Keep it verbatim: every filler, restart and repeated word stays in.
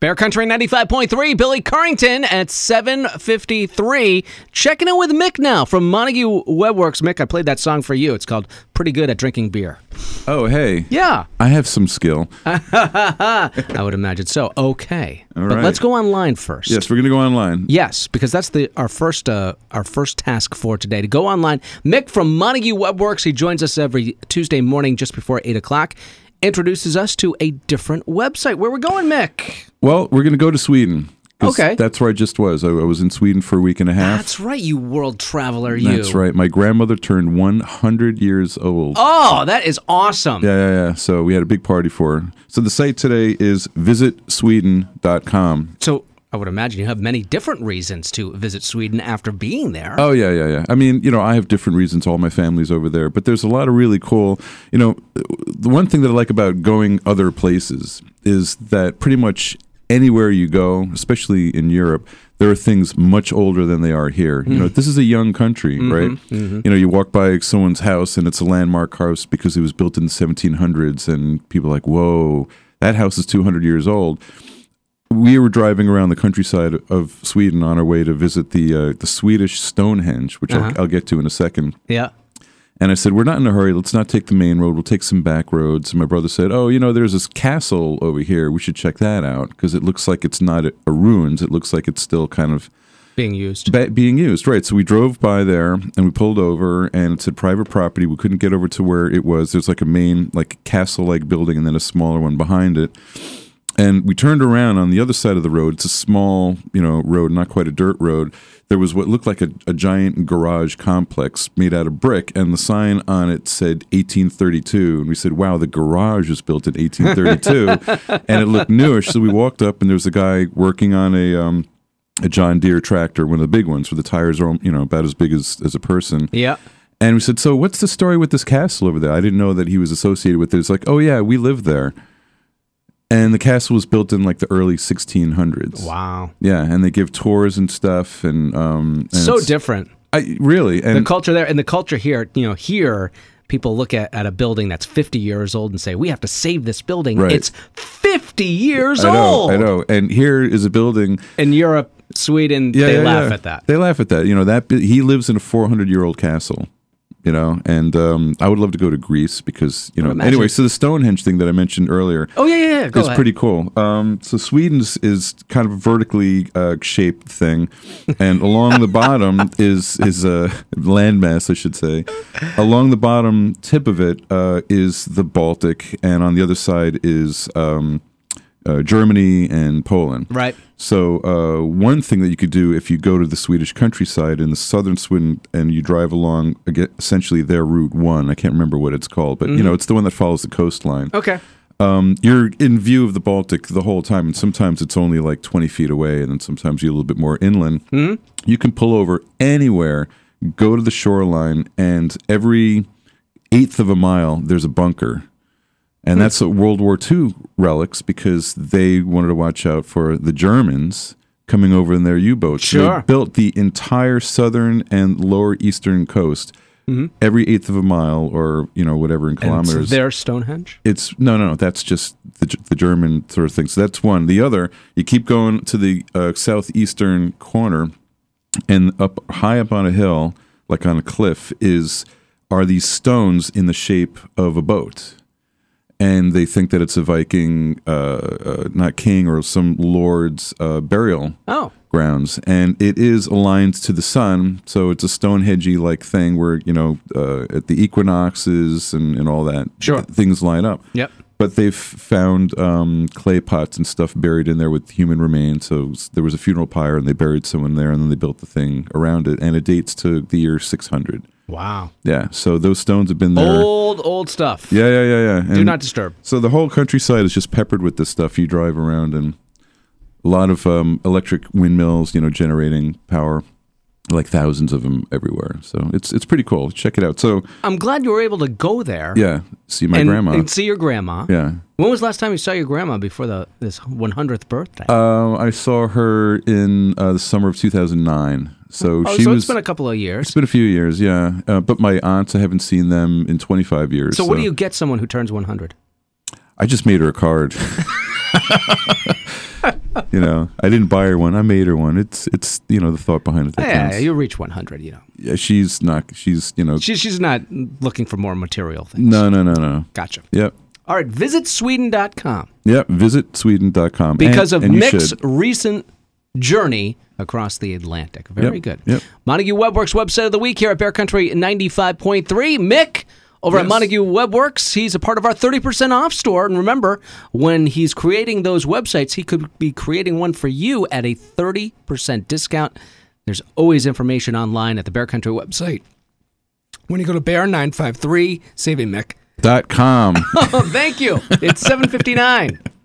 Bear Country ninety-five point three, Billy Currington at seven fifty-three. Checking in with Mick now from Montague Webworks. Mick, I played that song for you. It's called Pretty Good at Drinking Beer. Oh, hey. Yeah. I have some skill. I would imagine so. Okay. All but right. let's go online first. Yes, we're going to go online. Yes, because that's the our first uh, our first task for today, to go online. Mick from Montague Webworks, he joins us every Tuesday morning just before eight o'clock, introduces us to a different website. Where we're going, Mick? Well, we're going to go to Sweden. Okay. That's where I just was. I, I was in Sweden for a week and a half. That's right, you world traveler, you. That's right. My grandmother turned one hundred years old. Oh, that is awesome. Yeah, yeah, yeah. So we had a big party for her. So the site today is visit sweden dot com. So I would imagine you have many different reasons to visit Sweden after being there. Oh, yeah, yeah, yeah. I mean, you know, I have different reasons. All my family's over there. But there's a lot of really cool, you know, the one thing that I like about going other places is that pretty much anywhere you go, especially in Europe, there are things much older than they are here. You know, this is a young country, Mm-hmm, right? mm-hmm. You know, you walk by someone's house and it's a landmark house because it was built in the seventeen hundreds, and people are like, whoa, that house is two hundred years old. We were driving around the countryside of Sweden on our way to visit the uh, the Swedish Stonehenge, which Uh-huh. I'll, I'll get to in a second. Yeah. And I said, we're not in a hurry. Let's not take the main road. We'll take some back roads. And my brother said, oh, you know, there's this castle over here. We should check that out because it looks like it's not a, a ruins. It looks like it's still kind of Being used. ba- being used. Right. So we drove by there and we pulled over, and it said private property. We couldn't get over to where it was. There's like a main, like castle-like building and then a smaller one behind it. And we turned around on the other side of the road. It's a small, you know, road, not quite a dirt road. There was what looked like a, a giant garage complex made out of brick, and the sign on it said eighteen thirty-two. And we said, wow, the garage was built in eighteen thirty-two. And it looked newish. So we walked up, and there was a guy working on a um, a John Deere tractor, one of the big ones, where the tires are, you know, about as big as, as a person. Yeah. And we said, so what's the story with this castle over there? I didn't know that he was associated with it. It's like, oh, yeah, we lived there. And the castle was built in like the early sixteen hundreds. Wow. Yeah, and they give tours and stuff, and um, and So it's- different. I really and The culture there and the culture here, you know, here people look at, at a building that's fifty years old and say, we have to save this building. Right. It's fifty years I know, old. I know. And here is a building. In Europe, Sweden, Yeah, they yeah, laugh yeah. at that. They laugh at that. You know that he lives in a four hundred year old castle. You know, and um, I would love to go to Greece because you know. Imagine. Anyway, so the Stonehenge thing that I mentioned earlier. Oh, yeah, yeah, yeah. Go It's ahead. pretty cool. Um, so Sweden's is kind of a vertically uh, shaped thing, and along the bottom is is a landmass, I should say. Along the bottom tip of it uh, is the Baltic, and on the other side is um, uh, Germany and Poland. Right. So uh, one thing that you could do if you go to the Swedish countryside in the southern Sweden and you drive along again, essentially their Route One. I can't remember what it's called, but you know it's the one that follows the coastline. Okay. Um, you're in view of the Baltic the whole time, and sometimes it's only like twenty feet away, and then sometimes you're a little bit more inland. Mm-hmm. You can pull over anywhere, go to the shoreline, and every eighth of a mile, there's a bunker. And Hmm. that's a World War Two relics because they wanted to watch out for the Germans coming over in their U-boats. So Sure. they built the entire southern and lower eastern coast every eighth of a mile, or you know whatever in Mm-hmm. And kilometers. it's their Stonehenge? It's no, no, no. That's just the, the German sort of thing. So that's one. The other, you keep going to the uh, southeastern corner, and up high up on a hill, like on a cliff, is are these stones in the shape of a boat, and they think that it's a Viking, uh, uh, not king or some lord's uh, burial Oh. grounds, and it is aligned to the sun, so it's a Stonehenge-y like thing where you know uh, at the equinoxes and, and all that, Sure. things line up. Yep. But they've found um, clay pots and stuff buried in there with human remains. So there was a funeral pyre, and they buried someone there, and then they built the thing around it, and it dates to the year six hundred. Wow. Yeah, so those stones have been there. Old, old stuff. Yeah, yeah, yeah, yeah. Do And not disturb. so the whole countryside is just peppered with this stuff. You drive around, and a lot of um, electric windmills, you know, generating power, like thousands of them everywhere. So it's it's pretty cool. Check it out. So I'm glad you were able to go there. yeah, see my and, grandma. and see your grandma. Yeah. When was the last time you saw your grandma before the this one hundredth birthday? Uh, I saw her in uh, the summer of two thousand nine. So oh, she so was. it's been a couple of years. It's been a few years, yeah. Uh, but my aunts, I haven't seen them in twenty-five years. So what do you get someone who turns one hundred? I just made her a card. You know, I didn't buy her one. I made her one. It's it's you know the thought behind it that Yeah, counts. you'll reach one hundred, you know. Yeah, she's not. She's you know. She, she's not looking for more material things. No, no, no, no. Gotcha. Yep. All right, visit Sweden dot com. Yep. Visit Sweden dot com. Because and, of and you Mick's should. recent journey across the Atlantic. Very Yep, good. yep. Montague Webworks website of the week here at Bear Country ninety-five point three. Mick over at Yes. Montague Webworks, he's a part of our thirty percent off store. And remember, when he's creating those websites, he could be creating one for you at a thirty percent discount. There's always information online at the Bear Country website. When you go to Bear nine five three, save a Mick. Dot com. Oh, thank you. It's seven fifty-nine.